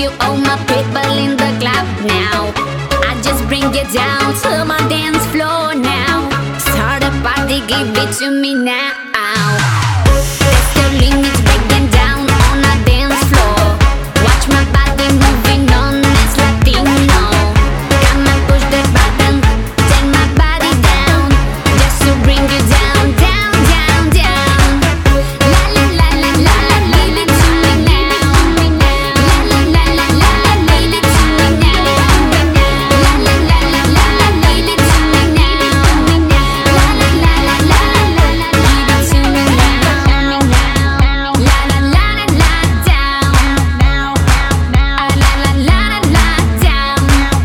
you all my people in the club now. I just bring you down to my dance floor now. Start a party, give it to me now. There's the limits breaking down on a dance floor. Watch my body moving on, it's Latino. Come and push the button, turn my body down, just to bring you down, down, down, down. La la la la la la, leave it to me now. La la la la la la, leave it to me now. La la la la la la, leave it to me now. La la la la la la, leave it to me now. La la la la la, down. La la la la la, down.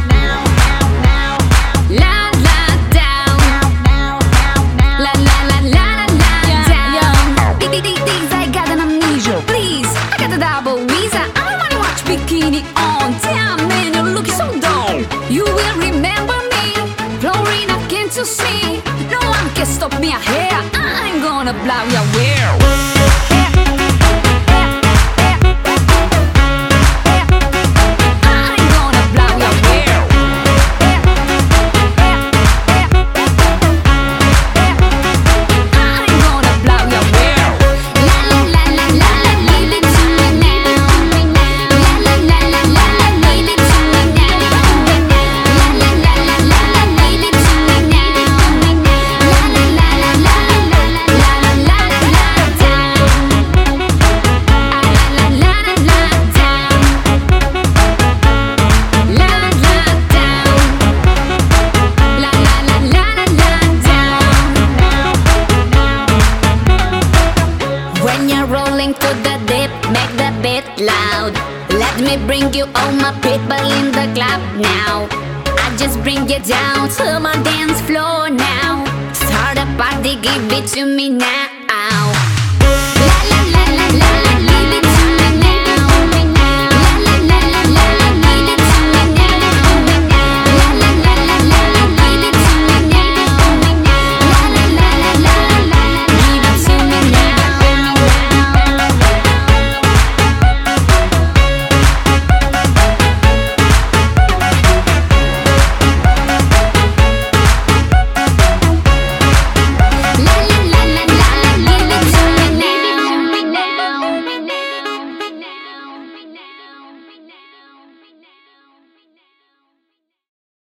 La la down. La la la la la, down. These I got an amnesia, please. I got a double visa. I wanna watch bikini on. Damn man, you're looking so dumb. You will remember me, Florina, can't you see? No one can stop me here. I'm gonna blow your world. I'm gonna blow your world. I'm gonna blow your world. La la la la la la, leave it to me now. La la la la la la, leave it to me now. La la la la la la, leave it to me now. La la la la la la la la la la, down. La la la la la, down. La la down. La la la la la, down. When you're rolling to the dip, make the beat loud. Let me bring you all my people in the club now. I just bring you down to my dance floor now. Start a party, give it to me now.